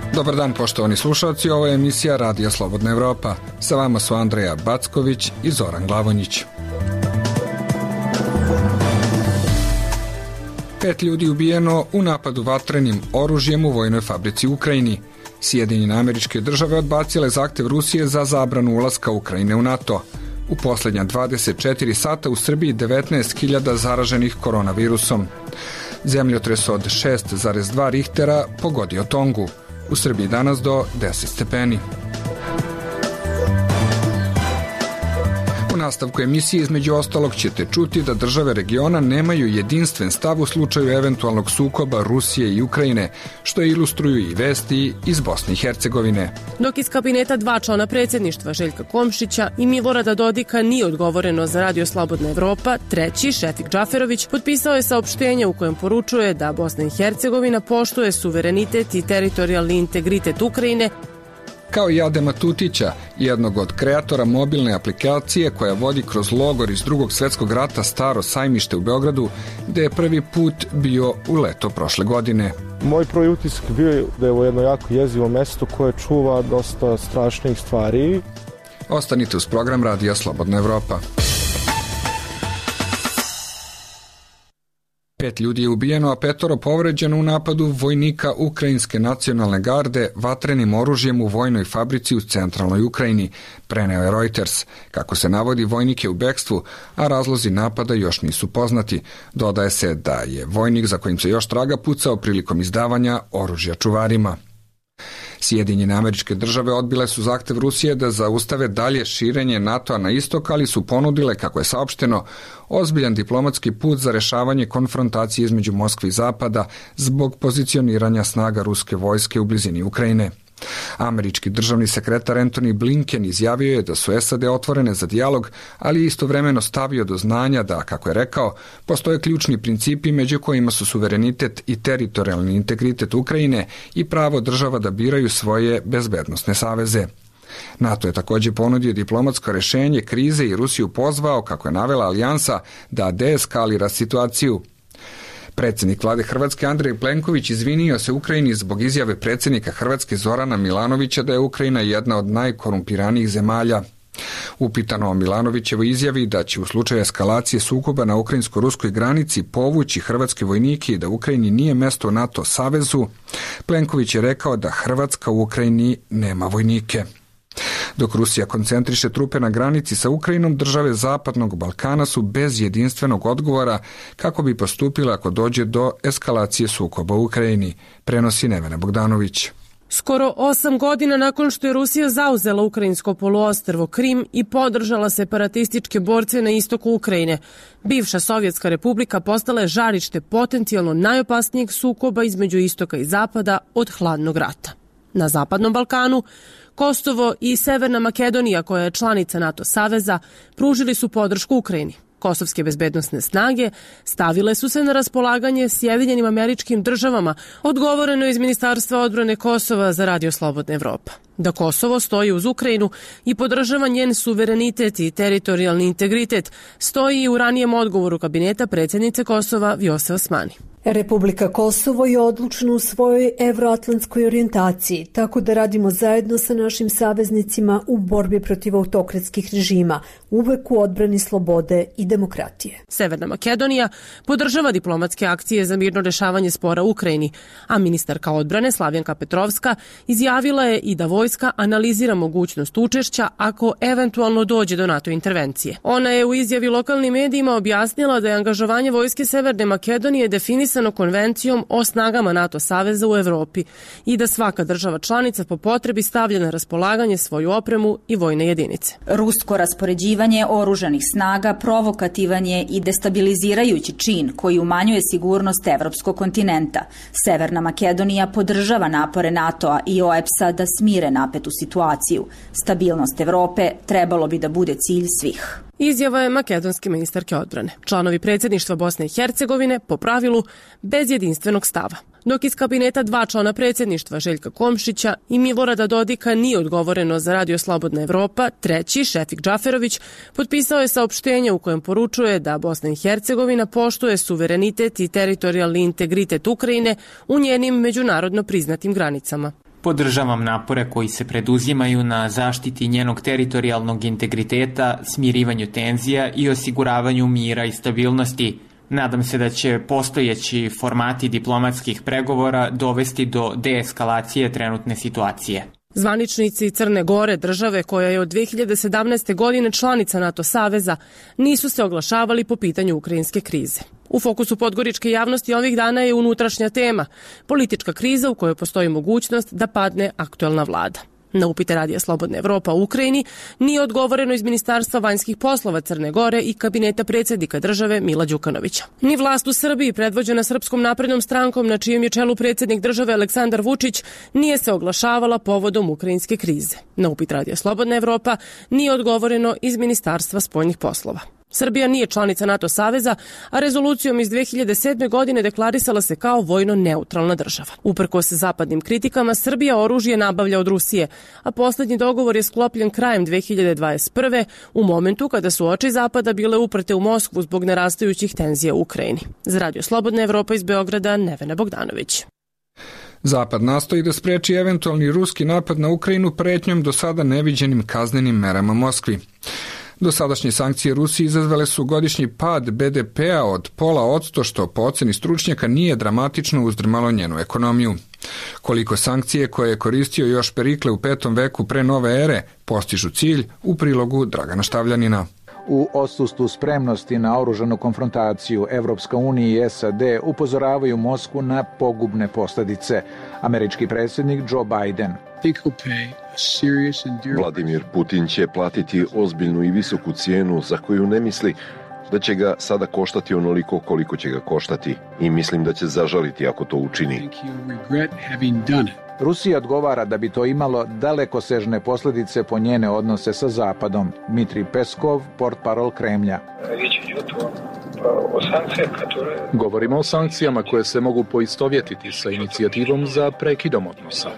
Dobar dan, poštovani slušalci, ovo je emisija Radija Slobodna Evropa. Sa vama su Andreja Backović i Zoran Glavonjić. 5 ljudi ubijeno u napadu vatrenim oružjem u vojnoj fabrici u Ukrajini. Sjedinjene Američke Države odbacile zahtev Rusije za zabranu ulaska Ukrajine u NATO. U posljednja 24 sata u Srbiji 19.000 zaraženih koronavirusom. Zemljotres od 6,2 Richtera pogodio Tongu. U Srbiji danas do 10 stepeni. U nastavku emisije između ostalog ćete čuti da države regiona nemaju jedinstven stav u slučaju eventualnog sukoba Rusije i Ukrajine, što ilustruju i vesti iz Bosne i Hercegovine. Dok iz kabineta 2 člana predsjedništva Željka Komšića i Milorada Dodika nije odgovoreno za Radio Slobodna Evropa, treći, Šefik Džaferović, potpisao je saopštenje u kojem poručuje da Bosna i Hercegovina poštuje suverenitet i teritorijalni integritet Ukrajine, kao i Adema Tutića, jednog od kreatora mobilne aplikacije koja vodi kroz logor iz Drugog svjetskog rata Staro sajmište u Beogradu, gde je prvi put bio u leto prošle godine. Moj prvi utisak bio je da je ovo jedno jako jezivo mesto koje čuva dosta strašnih stvari. Ostanite uz program Radija Slobodna Evropa. 5 ljudi je ubijeno, a 5 povređeno u napadu vojnika Ukrajinske nacionalne garde vatrenim oružjem u vojnoj fabrici u centralnoj Ukrajini, preneo je Reuters. Kako se navodi, vojnik je u bekstvu, a razlozi napada još nisu poznati. Dodaje se da je vojnik za kojim se još traga pucao prilikom izdavanja oružja čuvarima. Sjedinjene Američke Države odbile su zahtev Rusije da zaustave dalje širenje NATO-a na istok, ali su ponudile, kako je saopšteno, ozbiljan diplomatski put za rešavanje konfrontacije između Moskve i Zapada zbog pozicioniranja snaga ruske vojske u blizini Ukrajine. Američki državni sekretar Antony Blinken izjavio je da su SAD otvorene za dijalog, ali istovremeno stavio do znanja da, kako je rekao, postoje ključni principi među kojima su suverenitet i teritorijalni integritet Ukrajine i pravo država da biraju svoje bezbednosne saveze. NATO je također ponudio diplomatsko rešenje krize i Rusiju pozvao, kako je navela alijansa, da deeskalira situaciju. Predsjednik vlade Hrvatske Andrej Plenković izvinio se Ukrajini zbog izjave predsjednika Hrvatske Zorana Milanovića da je Ukrajina jedna od najkorumpiranijih zemalja. Upitano o Milanovićevoj izjavi da će u slučaju eskalacije sukoba na ukrajinsko-ruskoj granici povući hrvatske vojnike i da Ukrajini nije mesto u NATO savezu, Plenković je rekao da Hrvatska u Ukrajini nema vojnike. Dok Rusija koncentriše trupe na granici sa Ukrajinom, države Zapadnog Balkana su bez jedinstvenog odgovora kako bi postupile ako dođe do eskalacije sukoba u Ukrajini, prenosi Nevena Bogdanović. Skoro 8 godina nakon što je Rusija zauzela ukrajinsko poluostrvo Krim i podržala separatističke borce na istoku Ukrajine, bivša Sovjetska republika postala je žarište potencijalno najopasnijeg sukoba između istoka i zapada od hladnog rata. Na Zapadnom Balkanu Kosovo i Severna Makedonija, koja je članica NATO saveza, pružili su podršku Ukrajini. Kosovske bezbednosne snage stavile su se na raspolaganje Sjedinjenim Američkim Državama, odgovoreno iz Ministarstva odbrane Kosova za Radio Slobodna Evropa. Da Kosovo stoji uz Ukrajinu i podržava njen suverenitet i teritorijalni integritet, stoji i u ranijem odgovoru kabineta predsjednice Kosova Vjose Osmani. Republika Kosovo je odlučna u svojoj evroatlantskoj orijentaciji, tako da radimo zajedno sa našim saveznicima u borbi protiv autokratskih režima, uvek u odbrani slobode i demokratije. Severna Makedonija podržava diplomatske akcije za mirno rešavanje spora u Ukrajini, a ministarka odbrane Slavljenka Petrovska izjavila je i da vojska analizira mogućnost učešća ako eventualno dođe do NATO intervencije. Ona je u izjavi lokalnim medijima objasnila da je angažovanje vojske Severne Makedonije definisano konvencijom o snagama NATO saveza u Evropi i da svaka država članica po potrebi stavlja na raspolaganje svoju opremu i vojne jedinice. Rusko raspoređivanje oružanih snaga provokativan je i destabilizirajući čin koji umanjuje sigurnost evropskog kontinenta. Severna Makedonija podržava napore NATO-a i OEPS-a da smire napetu situaciju. Stabilnost Evrope trebalo bi da bude cilj svih. Izjava je makedonske ministarke odbrane. Članovi predsjedništva Bosne i Hercegovine, po pravilu, bez jedinstvenog stava. Dok iz kabineta 2 člana predsjedništva Željka Komšića i Milorada Dodika nije odgovoreno za Radio Slobodna Evropa, treći, Šefik Džaferović, potpisao je saopštenje u kojem poručuje da Bosna i Hercegovina poštuje suverenitet i teritorijalni integritet Ukrajine u njenim međunarodno priznatim granicama. Podržavam napore koji se preduzimaju na zaštiti njenog teritorijalnog integriteta, smirivanju tenzija i osiguravanju mira i stabilnosti. Nadam se da će postojeći formati diplomatskih pregovora dovesti do deeskalacije trenutne situacije. Zvaničnici Crne Gore, države koja je od 2017. godine članica NATO saveza, nisu se oglašavali po pitanju ukrajinske krize. U fokusu podgoričke javnosti ovih dana je unutrašnja tema, politička kriza u kojoj postoji mogućnost da padne aktuelna vlada. Na upite Radija Slobodna Evropa u Ukrajini nije odgovoreno iz Ministarstva vanjskih poslova Crne Gore i kabineta predsjednika države Mila Đukanovića. Ni vlast u Srbiji, predvođena Srpskom naprednom strankom na čijem je čelu predsjednik države Aleksandar Vučić, nije se oglašavala povodom ukrajinske krize. Na upit Radija Slobodna Evropa nije odgovoreno iz Ministarstva spoljnih poslova. Srbija nije članica NATO saveza, a rezolucijom iz 2007. godine deklarisala se kao vojno neutralna država. Uprkos zapadnim kritikama, Srbija oružje nabavlja od Rusije, a poslednji dogovor je sklopljen krajem 2021. u momentu kada su oči Zapada bile uprte u Moskvu zbog narastajućih tenzija u Ukrajini. Za Radio Slobodna Evropa iz Beograda, Nevena Bogdanović. Zapad nastoji da spreči eventualni ruski napad na Ukrajinu pretnjom do sada neviđenim kaznenim merama Moskvi. Dosadašnje sankcije Rusiji izazvale su godišnji pad BDP-a od 0,5%, što po oceni stručnjaka nije dramatično uzdrmalo njenu ekonomiju. Koliko sankcije koje je koristio još Perikle u 5. veku pre nove ere postižu cilj, u prilogu Dragana Štavljanina. U odsustvu spremnosti na oružanu konfrontaciju, Evropska unija i SAD upozoravaju Moskvu na pogubne posljedice. Američki predsjednik Joe Biden. Vladimir Putin će platiti ozbiljnu i visoku cijenu za koju ne misli da će ga sada koštati onoliko koliko će ga koštati i mislim da će zažaliti ako to učini. Rusija odgovara da bi to imalo dalekosežne posljedice po njene odnose sa Zapadom. Dmitrij Peskov, portparol Kremlja. Govorimo o sankcijama koje se mogu poistovjetiti sa inicijativom za prekidom odnosa.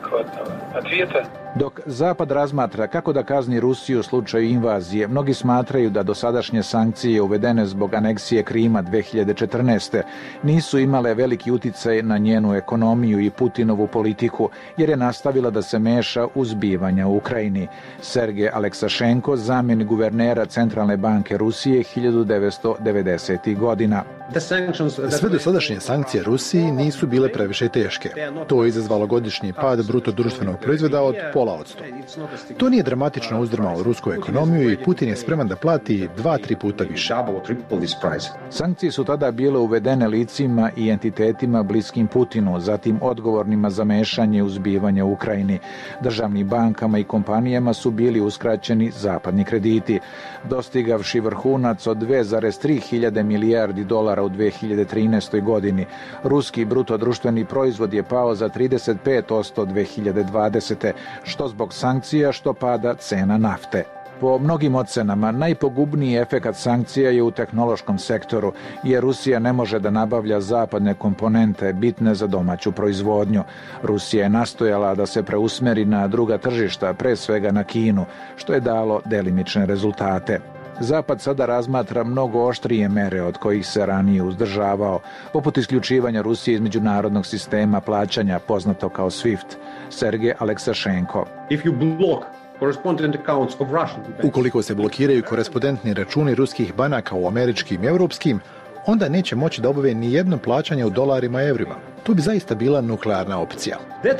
Dok Zapad razmatra kako da kazni Rusiju u slučaju invazije, mnogi smatraju da dosadašnje sankcije uvedene zbog aneksije Krima 2014. nisu imale veliki uticaj na njenu ekonomiju i Putinovu politiku, jer je nastavila da se meša u zbivanja u Ukrajini. Sergej Aleksašenko, zamjenik guvernera Centralne banke Rusije 1990. godina. Sve dosadašnje sankcije Rusiji nisu bile previše teške. To je izazvalo godišnji pad bruto društvenog proizvoda od 0,5%. To nije dramatično uzdrmalo rusku ekonomiju i Putin je spreman da plati 2-3 puta više. Sankcije su tada bile uvedene licima i entitetima bliskim Putinu, zatim odgovornima za mešanje u zbivanje u Ukrajini. Državnim bankama i kompanijama su bili uskraćeni zapadni krediti, dostigavši vrhunac od 2,3 hiljade milijardi dolara u 2013. godini. Ruski bruto društveni proizvod je pao za 35% 2020. što zbog sankcija, što pada cena nafte. Po mnogim ocenama, najpogubniji efekat sankcija je u tehnološkom sektoru, jer Rusija ne može da nabavlja zapadne komponente bitne za domaću proizvodnju. Rusija je nastojala da se preusmeri na druga tržišta, pre svega na Kinu, što je dalo delimične rezultate. Zapad sada razmatra mnogo oštrije mere od kojih se ranije uzdržavao, poput isključivanja Rusije iz međunarodnog sistema plaćanja poznato kao SWIFT. Sergej Aleksašenko. Ukoliko se blokiraju korespondentni računi ruskih banaka u američkim i europskim, onda neće moći da obave ni jedno plaćanje u dolarima i evrima. To bi zaista bila nuklearna opcija.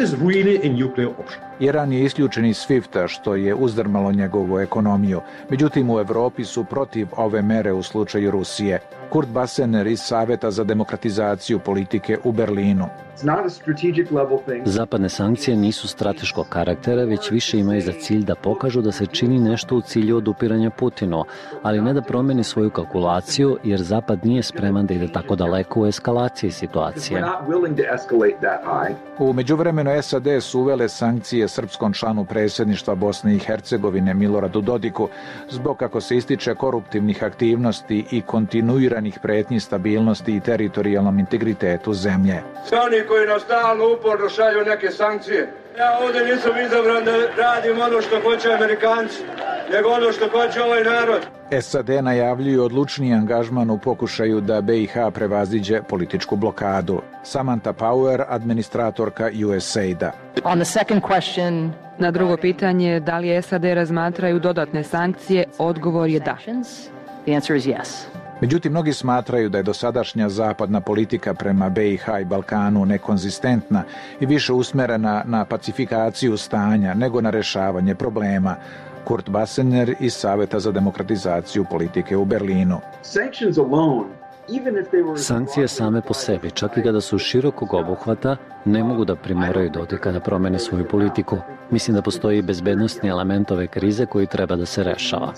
Iran je isključen iz SWIFT-a, što je uzdrmalo njegovu ekonomiju. Međutim, u Evropi su protiv ove mere u slučaju Rusije. Kurt Bassener iz Saveta za demokratizaciju politike u Berlinu. Zapadne sankcije nisu strateškog karaktera, već više imaju za cilj da pokažu da se čini nešto u cilju odupiranja Putinu, ali ne da promeni svoju kalkulaciju, jer Zapad nije spreman da ide tako daleko u eskalaciji situacije. U međuvremenu SAD su uvele sankcije srpskom članu predsjedništva Bosne i Hercegovine Miloradu Dodiku zbog, kako se ističe, koruptivnih aktivnosti i kontinuiranih pretnji stabilnosti i teritorijalnom integritetu zemlje. Oni koji nas stalno uporno šalju neke sankcije, Ja ovdje nisam izabran da radim ono što hoće Amerikanci, nego ono što hoće ovaj narod. SAD najavljuju odlučniji angažman u pokušaju da BiH prevaziđe političku blokadu. Samantha Power, administratorka USAID-a. Na drugo pitanje, da li SAD razmatraju dodatne sankcije, odgovor je da. Međutim, mnogi smatraju da je dosadašnja zapadna politika prema BiH i Balkanu nekonzistentna i više usmerena na pacifikaciju stanja nego na rešavanje problema. Kurt Bassener iz Saveta za demokratizaciju politike u Berlinu. Sankcije same po sebi, čak i kada su širokog obuhvata, ne mogu da primoraju Dodika da promene svoju politiku. Mislim da postoji bezbednosni element ove krize koji treba da se rešava.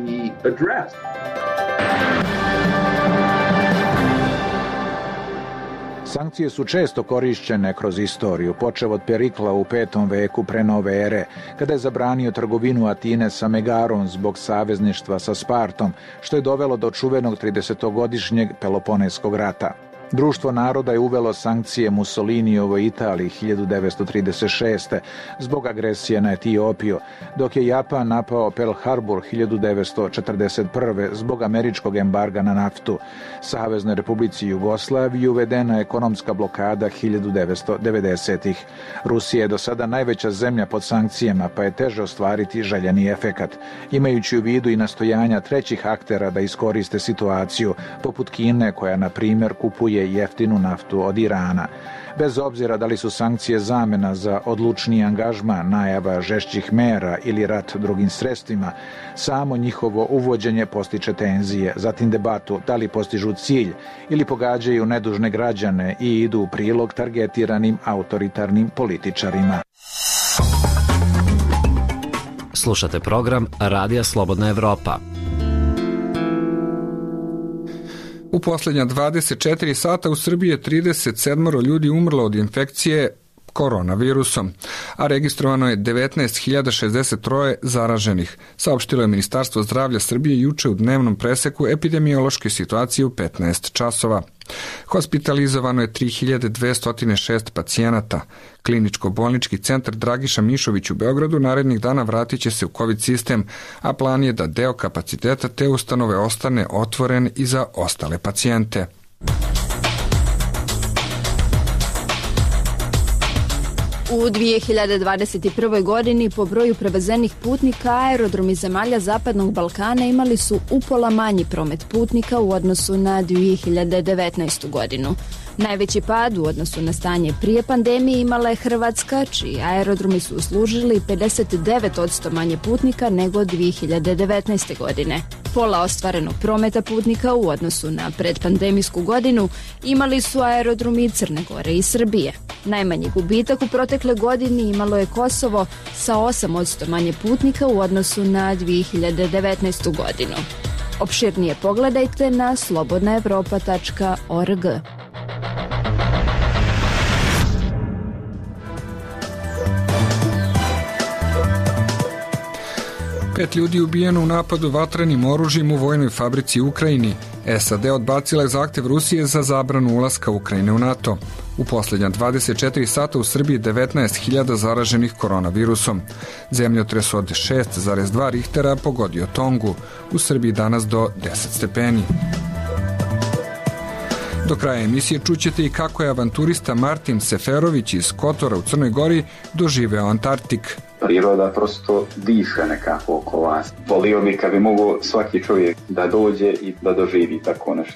Sankcije su često korišćene kroz istoriju, počev od Perikla u 5. veku pre nove ere, kada je zabranio trgovinu Atine sa Megarom zbog savezništva sa Spartom, što je dovelo do čuvenog 30-godišnjeg Peloponeskog rata. Društvo naroda je uvelo sankcije Mussolinijovoj Italiji 1936. zbog agresije na Etiopiju, dok je Japan napao Pearl Harbor 1941. zbog američkog embarga na naftu. Saveznoj Republici Jugoslaviji uvedena je ekonomska blokada 1990-ih. Rusija je do sada najveća zemlja pod sankcijama, pa je teže ostvariti željeni efekat. Imajući u vidu i nastojanja trećih aktera da iskoriste situaciju, poput Kine koja, na primjer, kupuje jeftinu naftu od Irana. Bez obzira da li su sankcije zamena za odlučniji angažman, najava žešćih mera ili rat drugim sredstvima, samo njihovo uvođenje postiče tenzije, zatim debatu da li postižu cilj ili pogađaju nedužne građane i idu u prilog targetiranim autoritarnim političarima. Slušate program Radija Slobodna Evropa. U posljednja 24 sata u Srbiji je 37 ljudi umrlo od infekcije koronavirusom, a registrovano je 19.063 zaraženih, saopštilo je Ministarstvo zdravlja Srbije juče u dnevnom preseku epidemiološke situacije u 15 časova. Hospitalizovano je 3206 pacijenata. Kliničko-bolnički centar Dragiša Mišović u Beogradu narednih dana vratit će se u COVID sistem, a plan je da deo kapaciteta te ustanove ostane otvoren i za ostale pacijente. U 2021. godini po broju prevezenih putnika aerodromi zemalja Zapadnog Balkana imali su upola manji promet putnika u odnosu na 2019. godinu. Najveći pad u odnosu na stanje prije pandemije imala je Hrvatska, čiji aerodromi su uslužili 59% manje putnika nego 2019. godine. Pola ostvarenog prometa putnika u odnosu na predpandemijsku godinu imali su aerodromi Crne Gore i Srbije. Najmanji gubitak u protekle godini imalo je Kosovo sa 8% manje putnika u odnosu na 2019. godinu. Opširnije pogledajte na slobodnaevropa.org. Pet ljudi ubijeno u napadu vatrenim oružjem u vojnoj fabrici u Ukrajini. SAD odbacila je zahtev Rusije za zabranu ulaska Ukrajine u NATO. U posljednja 24 sata u Srbiji 19.000 zaraženih koronavirusom. Zemljotres od 6,2 Richtera pogodio Tongu. U Srbiji danas do 10 stepeni. Do kraja emisije čućete i kako je avanturista Martin Seferović iz Kotora u Crnoj Gori doživeo Antarktik. Priroda prosto diše nekako oko vas. Volio bi kad bi mogo svaki čovjek da dođe i da doživi tako nešto.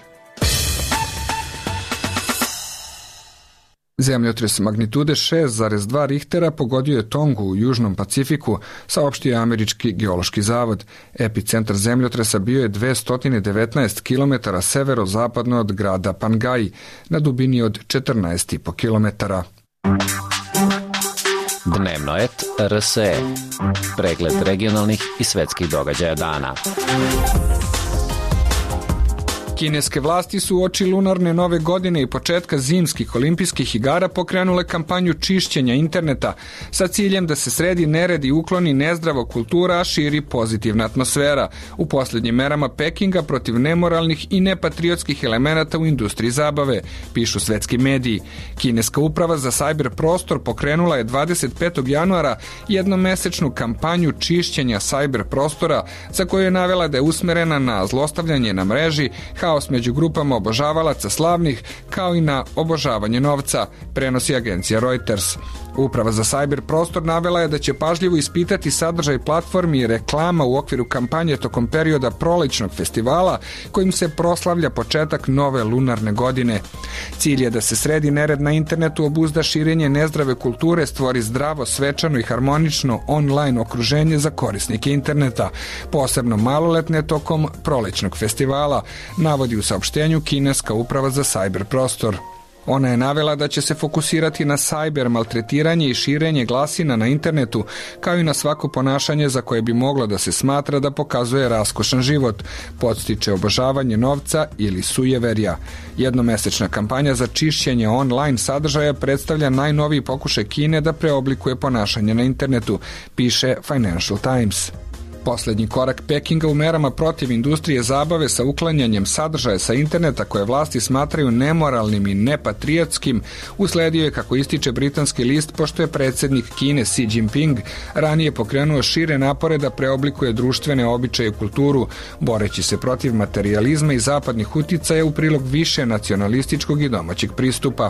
Zemljotres magnitude 6,2 Richtera pogodio je Tongu u Južnom Pacifiku, saopštio je Američki geološki zavod. Epicentar zemljotresa bio je 219 km severozapadno od grada Pangaji, na dubini od 14,5 km. Dnevno et RSE. Pregled regionalnih i svetskih događaja dana. Kineske vlasti su uoči lunarne nove godine i početka zimskih olimpijskih igara pokrenule kampanju čišćenja interneta sa ciljem da se sredi nered i ukloni nezdrava kultura, a širi pozitivna atmosfera u posljednjim merama Pekinga protiv nemoralnih i nepatriotskih elemenata u industriji zabave, pišu svetski mediji. Kineska uprava za sajber prostor pokrenula je 25. januara jednomesečnu kampanju čišćenja sajber prostora za koju je navela da je usmerena na zlostavljanje na mreži, haos među grupama obožavalaca slavnih, kao i na obožavanje novca, prenosi agencija Reuters. Uprava za sajber prostor navela je da će pažljivo ispitati sadržaj platformi i reklama u okviru kampanje tokom perioda prolećnog festivala kojim se proslavlja početak nove lunarne godine. Cilj je da se sredi nered na internetu, obuzda širenje nezdrave kulture, stvori zdravo, svečano i harmonično online okruženje za korisnike interneta, posebno maloletne tokom prolećnog festivala, navodi u saopštenju Kineska uprava za sajber prostor. Ona je navela da će se fokusirati na sajber maltretiranje i širenje glasina na internetu, kao i na svako ponašanje za koje bi moglo da se smatra da pokazuje raskošan život, podstiče obožavanje novca ili sujeverja. Jednomesečna kampanja za čišćenje online sadržaja predstavlja najnoviji pokušaj Kine da preoblikuje ponašanje na internetu, piše Financial Times. Poslednji korak Pekinga u merama protiv industrije zabave sa uklanjanjem sadržaja sa interneta koje vlasti smatraju nemoralnim i nepatriotskim usledio je, kako ističe britanski list, pošto je predsjednik Kine Xi Jinping ranije pokrenuo šire napore da preoblikuje društvene običaje i kulturu, boreći se protiv materijalizma i zapadnih uticaja u prilog više nacionalističkog i domaćeg pristupa.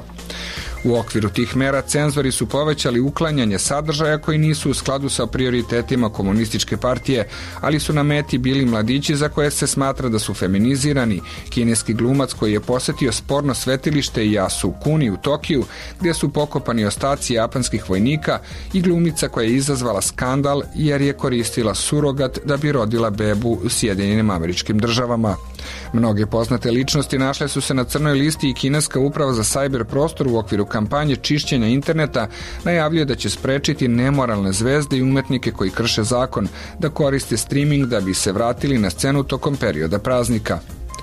U okviru tih mera cenzori su povećali uklanjanje sadržaja koji nisu u skladu sa prioritetima komunističke partije, ali su na meti bili mladići za koje se smatra da su feminizirani, kineski glumac koji je posetio sporno svetilište Yasukuni u Tokiju, gdje su pokopani ostaci japanskih vojnika, i glumica koja je izazvala skandal jer je koristila surogat da bi rodila bebu u Sjedinjenim Američkim Državama. Mnoge poznate ličnosti našle su se na crnoj listi i Kineska uprava za sajber prostor u okviru kampanje čišćenja interneta najavljuje da će sprečiti nemoralne zvezde i umetnike koji krše zakon da koriste streaming da bi se vratili na scenu tokom perioda praznika.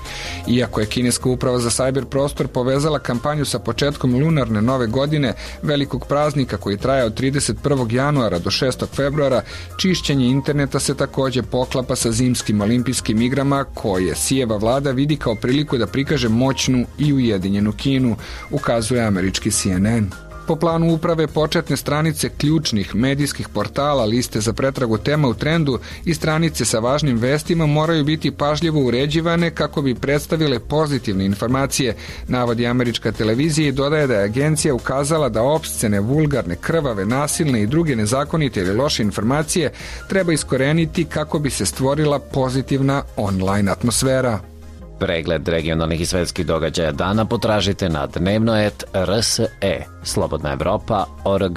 Iako je Kineska uprava za sajber prostor povezala kampanju sa početkom lunarne nove godine, velikog praznika koji traje od 31. januara do 6. februara, čišćenje interneta se također poklapa sa zimskim olimpijskim igrama koje Sijeva vlada vidi kao priliku da prikaže moćnu i ujedinjenu Kinu, ukazuje američki CNN. Po planu uprave, početne stranice ključnih medijskih portala, liste za pretragu tema u trendu i stranice sa važnim vestima moraju biti pažljivo uređivane kako bi predstavile pozitivne informacije, navodi američka televizija i dodaje da je agencija ukazala da opscene, vulgarne, krvave, nasilne i druge nezakonite ili loše informacije treba iskoreniti kako bi se stvorila pozitivna online atmosfera. Pregled regionalnih i svetskih događaja dana potražite na dnevnoet.rse, slobodnaevropa.org.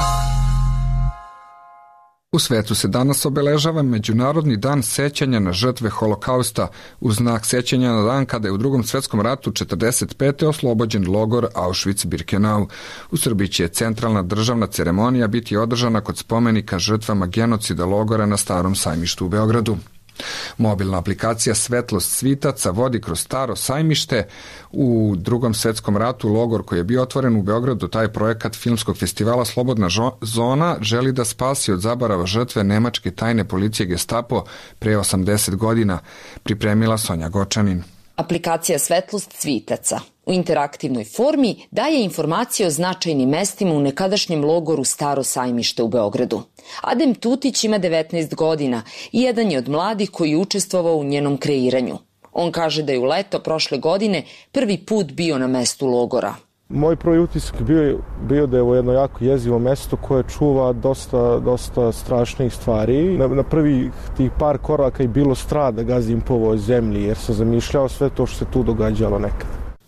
U svetu se danas obeležava Međunarodni dan sećanja na žrtve Holokausta, u znak sećanja na dan kada je u Drugom svetskom ratu 1945. oslobođen logor Auschwitz-Birkenau. U Srbiji će centralna državna ceremonija biti održana kod spomenika žrtvama genocida logora na Starom sajmištu u Beogradu. Mobilna aplikacija Svetlost svitaca vodi kroz Staro sajmište. U Drugom svetskom ratu logor koji je bio otvoren u Beogradu, taj projekat filmskog festivala Slobodna zona, želi da spasi od zaborava žrtve nemačke tajne policije Gestapo pre 80 godina, pripremila Sonja Gočanin. Aplikacija Svetlost svitaca u interaktivnoj formi daje informacije o značajnim mestima u nekadašnjem logoru Staro sajmište u Beogradu. Adem Tutić ima 19 godina i jedan je od mladih koji je učestvovao u njenom kreiranju. On kaže da je u leto prošle godine prvi put bio na mestu logora. Moj prvi utisak bio da je ovo jedno jako jezivo mesto koje čuva dosta strašnih stvari. Na prvi tih par koraka je bilo strah da gazim po ovoj zemlji jer sam zamišljao sve to što se tu događalo nekada.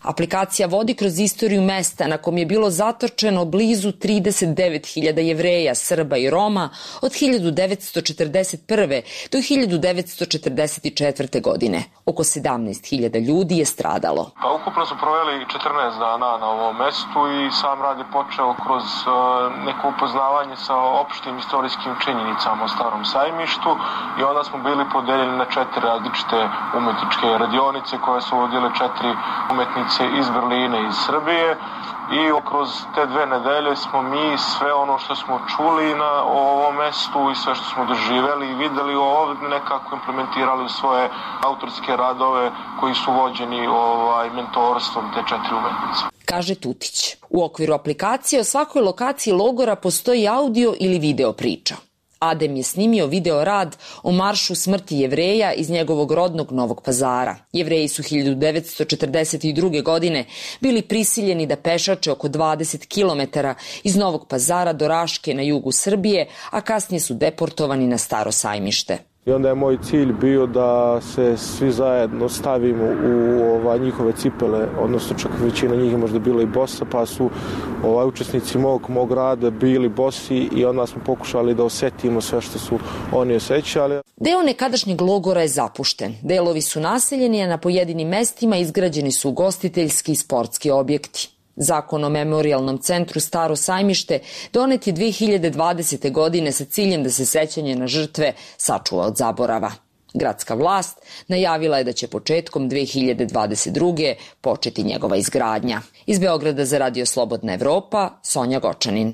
Aplikacija vodi kroz istoriju mesta na kom je bilo zatočeno blizu 39.000 Jevreja, Srba i Roma od 1941. do 1944. godine. Oko 17.000 ljudi je stradalo. Ukupno smo proveli 14 dana na ovom mestu i sam rad je počeo kroz neko upoznavanje sa opštim istorijskim činjenicama o Starom sajmištu i onda smo bili podeljeni na 4 različite umetničke radionice koje su vodile 4 umetnice iz Berlina i iz Srbije. I kroz te 2 nedelje smo mi sve ono što smo čuli na ovom mestu i sve što smo doživeli i videli ovdje nekako implementirali u svoje autorske radove koji su vođeni mentorstvom te 4 umetnice. Kaže Tutić. U okviru aplikacije o svakoj lokaciji logora postoji audio ili video priča. Adem je snimio video rad o maršu smrti Jevreja iz njegovog rodnog Novog Pazara. Jevreji su 1942. godine bili prisiljeni da pešače oko 20 kilometara iz Novog Pazara do Raške na jugu Srbije, a kasnije su deportovani na Staro sajmište. I onda je moj cilj bio da se svi zajedno stavimo u njihove cipele, odnosno čak većina njih je možda bila i bosa, pa su učesnici mog rada bili bosi i onda smo pokušali da osetimo sve što su oni osjećali. Deo nekadašnjeg logora je zapušten. Delovi su naseljeni, a na pojedinim mestima izgrađeni su ugostiteljski i sportski objekti. Zakon o memorijalnom centru Staro sajmište donet je 2020. godine sa ciljem da se sećanje na žrtve sačuva od zaborava. Gradska vlast najavila je da će početkom 2022. početi njegova izgradnja. Iz Beograda za Radio Slobodna Evropa, Sonja Gočanin.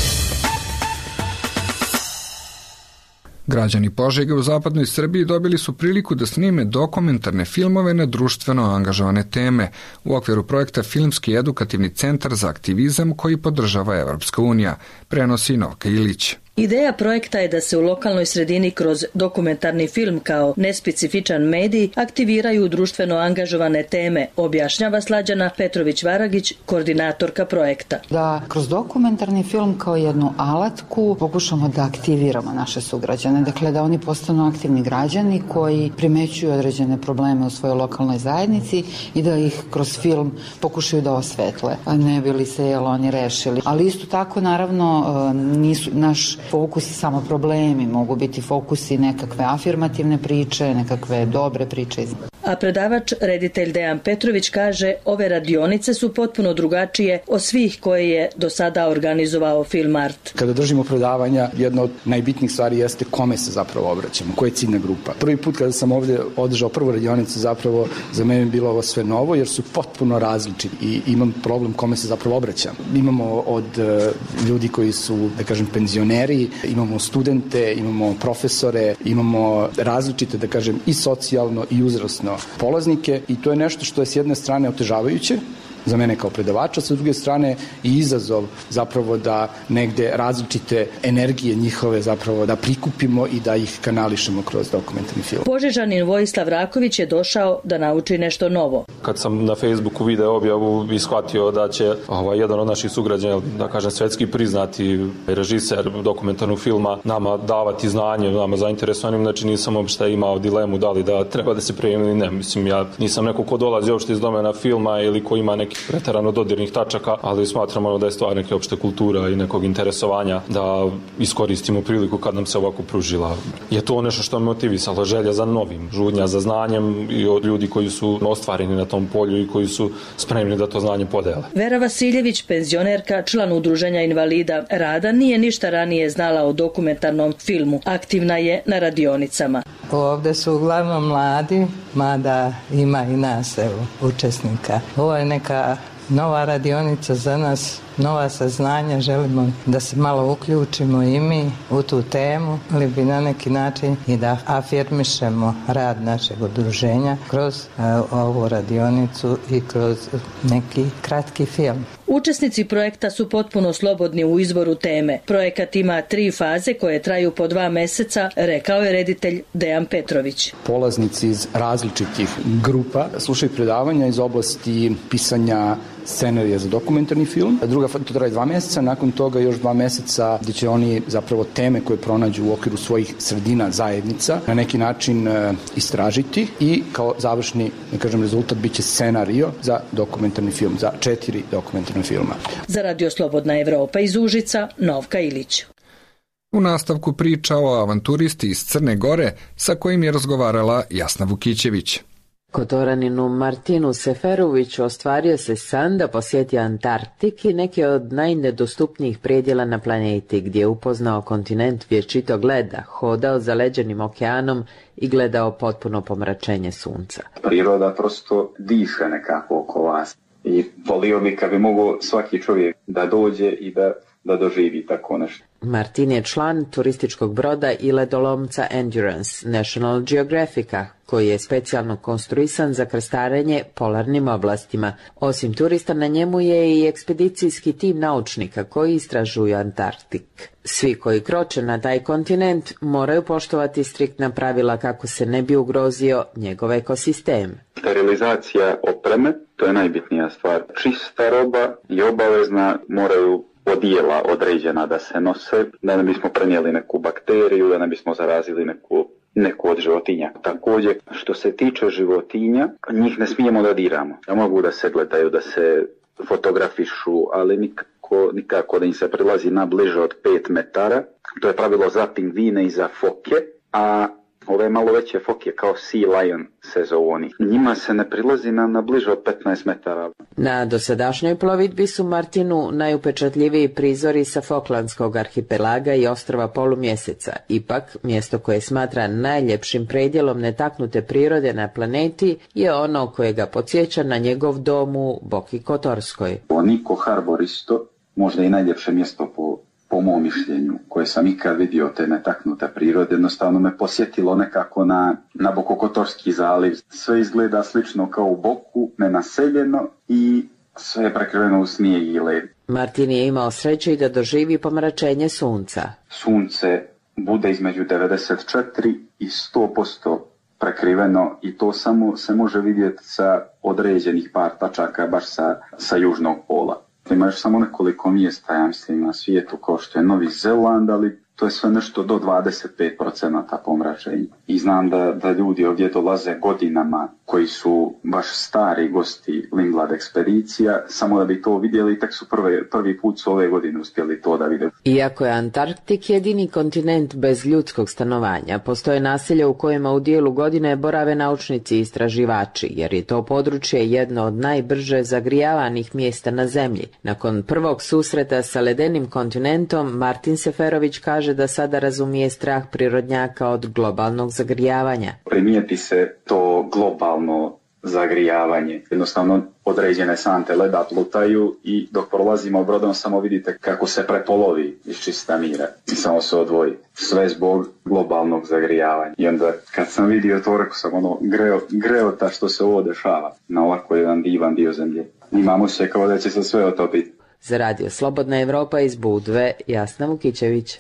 Građani Požege u zapadnoj Srbiji dobili su priliku da snime dokumentarne filmove na društveno angažovane teme u okviru projekta Filmski edukativni centar za aktivizam koji podržava Evropska unija, prenosi Novka Ilić. Ideja projekta je da se u lokalnoj sredini kroz dokumentarni film kao nespecifičan medij aktiviraju društveno angažovane teme, objašnjava Slađana Petrović-Varagić, koordinatorka projekta. Da kroz dokumentarni film kao jednu alatku pokušamo da aktiviramo naše sugrađane, dakle da oni postanu aktivni građani koji primećuju određene probleme u svojoj lokalnoj zajednici i da ih kroz film pokušaju da osvetle, a ne bi li se oni rešili. Ali isto tako naravno nisu naš fokus samo problemi, mogu biti fokusi nekakve afirmativne priče, nekakve dobre priče. A predavač, reditelj Dejan Petrović kaže ove radionice su potpuno drugačije od svih koje je do sada organizovao Film Art. Kada držimo predavanja, jedna od najbitnijih stvari jeste kome se zapravo obraćamo, koja je ciljna grupa. Prvi put kada sam ovdje održao prvu radionicu, zapravo za mene je bilo ovo sve novo jer su potpuno različiti i imam problem kome se zapravo obraćam. Imamo od ljudi koji su, da kažem, penzioneri, imamo studente, imamo profesore, imamo različite, da kažem, i socijalno i uzrasno polaznike i to je nešto što je s jedne strane otežavajuće za mene kao predavača, sa druge strane i izazov zapravo da negde različite energije njihove zapravo da prikupimo i da ih kanališemo kroz dokumentarni film. Požežanin Vojislav Raković je došao da nauči nešto novo. Kad sam na Facebooku video objavu i shvatio da će jedan od naših sugrađana, da kažem svetski priznati režiser dokumentarnog filma, nama davati znanje, nama zainteresovanim, znači nisam uopšte imao dilemu da li da treba da se prijavim ili ne. Mislim, ja nisam neko ko dolazi uopšte iz domena filma ili ko ima neki preterano dodirnih tačaka, ali smatramo da je stvar neke opšte kultura i nekog interesovanja da iskoristimo priliku kad nam se ovako pružila. Je to nešto što me motivisalo, želja za novim, žudnja za znanjem i od ljudi koji su ostvareni na tom polju i koji su spremni da to znanje podele. Vera Vasiljević, penzionerka, član Udruženja invalida rada, nije ništa ranije znala o dokumentarnom filmu. Aktivna je na radionicama. Ovde su uglavnom mladi, mada ima i nas, učesnika. Ovo je neka nova radionica za nas, nova saznanja, želimo da se malo uključimo i mi u tu temu, ali bi na neki način i da afirmišemo rad našeg udruženja kroz ovu radionicu i kroz neki kratki film. Učesnici projekta su potpuno slobodni u izboru teme. Projekat ima 3 faze koje traju po 2 meseca, rekao je reditelj Dejan Petrović. Polaznici iz različitih grupa slušaju predavanja iz oblasti pisanja scenarija za dokumentarni film. Druga faza, to traje 2 meseca, nakon toga još 2 meseca gde će oni zapravo teme koje pronađu u okviru svojih sredina, zajednica, na neki način istražiti i kao završni, da kažem, rezultat biće scenario za dokumentarni film, za 4 dokumentarna filma. Za Radio Slobodna Evropa iz Užica, Novka Ilić. U nastavku priča o avanturisti iz Crne Gore sa kojim je razgovarala Jasna Vukićević. Kotoraninu Martinu Seferoviću ostvario se san da posjeti Antarktik i neke od najnedostupnijih predjela na planeti, gdje je upoznao kontinent vječitog leda, hodao zaleđenim okeanom i gledao potpuno pomračenje sunca. Priroda prosto diše nekako oko vas i volio bi kad bi mogao svaki čovjek da dođe i da doživi tako nešto. Martin je član turističkog broda i ledolomca Endurance National Geographica, koji je specijalno konstruisan za krstarenje polarnim oblastima. Osim turista, na njemu je i ekspedicijski tim naučnika koji istražuju Antarktik. Svi koji kroče na taj kontinent moraju poštovati striktna pravila kako se ne bi ugrozio njegov ekosistem. Sterilizacija opreme, to je najbitnija stvar. Čista roba i obavezna, moraju odijela određena da se nose, da ne bismo prenijeli neku bakteriju, da ne bismo zarazili neku od životinja. Također, što se tiče životinja, njih ne smijemo da diramo. Ja mogu da se gledaju, da se fotografišu, ali nikako da im se prilazi na bliže od 5 metara. To je pravilo za pingvine i za foke, a ove malo veće foke kao Sea Lion se zovu oni. Njima se ne prilazi na bliže od 15 metara. Na dosadašnjoj plovidbi su Martinu najupečatljiviji prizori sa Falklandskog arhipelaga i ostrva Polumjeseca. Ipak, mjesto koje smatra najljepšim predjelom netaknute prirode na planeti je ono koje ga podsjeća na njegov dom u Boki Kotorskoj. Niko Harbor isto, možda i najljepše mjesto po mom mišljenju, koje sam ikad vidio te netaknute prirode, jednostavno me posjetilo nekako na Bokokotorski zaliv. Sve izgleda slično kao u Boku, nenaseljeno i sve je prekriveno u snijeg i led. Martin je imao sreće i da doživi pomračenje sunca. Sunce bude između 94 i 100% prekriveno i to samo se može vidjeti sa određenih par tačaka, baš sa južnog pola. Ima još samo nekoliko mjesta, ja mislim, na svijetu, kao što je Novi Zeland, ali to je sve nešto do 25% pomračenja. I znam da ljudi ovdje dolaze godinama, koji su baš stari gosti Lindblad ekspedicija, samo da bi to vidjeli, tek su prvi put su ove godine uspjeli to da vide. Iako je Antarktik jedini kontinent bez ljudskog stanovanja, postoje naselja u kojima u dijelu godine borave naučnici i istraživači, jer je to područje jedno od najbrže zagrijavanih mjesta na zemlji. Nakon prvog susreta sa ledenim kontinentom, Martin Seferović kaže da sada razumije strah prirodnjaka od globalnog zagrijavanja. Primijeti se to globalno zagrijavanje. Jednostavno određene sante leda plutaju i dok prolazimo brodom samo vidite kako se prepolovi iz čista mira i samo se odvoji. Sve zbog globalnog zagrijavanja. I onda kad sam vidio to, rekao sam greota što se ovo dešava na ovako jedan divan dio zemlje. Imamo se kao da će se sve otopiti. Za Radio Slobodna Evropa iz Budve, Jasna Vukićević.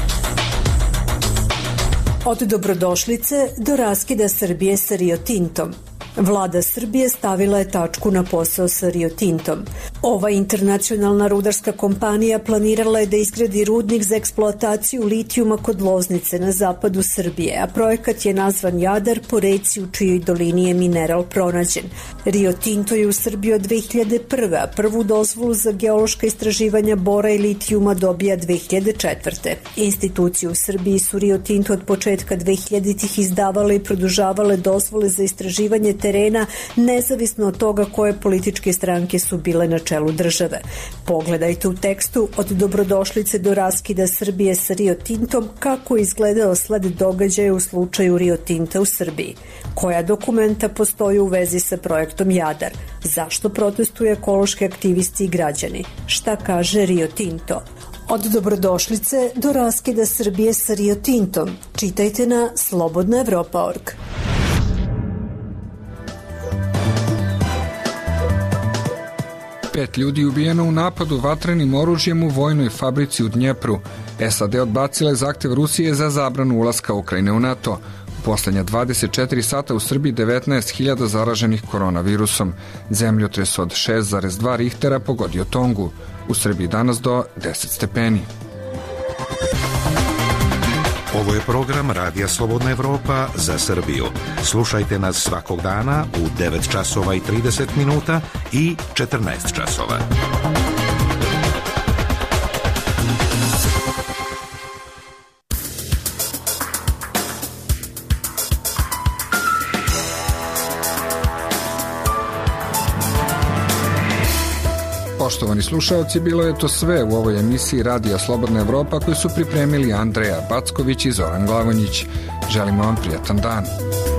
Od dobrodošlice do raskida Srbije sa Rio Tintom. Vlada Srbije stavila je tačku na posao sa Rio Tintom. Ova internacionalna rudarska kompanija planirala je da izgradi rudnik za eksploataciju litijuma kod Loznice na zapadu Srbije, a projekat je nazvan Jadar po reci u čijoj dolini je mineral pronađen. Rio Tinto je u Srbiji od 2001. a prvu dozvolu za geološka istraživanja bora i litijuma dobija 2004. Institucije u Srbiji su Rio Tinto od početka 2000-ih izdavale i produžavale dozvole za istraživanje terena, nezavisno od toga koje političke stranke su bile na čelu države. Pogledajte u tekstu Od dobrodošlice do raskida Srbije sa Rio Tintom kako je izgledao sled događaja u slučaju Rio Tinta u Srbiji. Koja dokumenta postoji u vezi sa projektom Jadar? Zašto protestuju ekološki aktivisti i građani? Šta kaže Rio Tinto? Od dobrodošlice do raskida Srbije sa Rio Tintom. Čitajte na slobodnaevropa.org. Pet ljudi ubijeno u napadu vatrenim oružjem u vojnoj fabrici u Dnjepru. SAD odbacile zahtjev Rusije za zabranu ulaska Ukrajine u NATO. U Poslednja 24 sata u Srbiji 19.000 zaraženih koronavirusom. Zemljotres od 6,2 Richtera pogodio Tongu. U Srbiji danas do 10 stepeni. Ovo je program Radija Slobodna Evropa za Srbiju. Slušajte nas svakog dana u 9 časova i 30 minuta i 14 časova. Poštovani slušaoci, bilo je to sve u ovoj emisiji Radija Slobodna Evropa koju su pripremili Andreja Backović i Zoran Glavonjić. Želimo vam prijatan dan.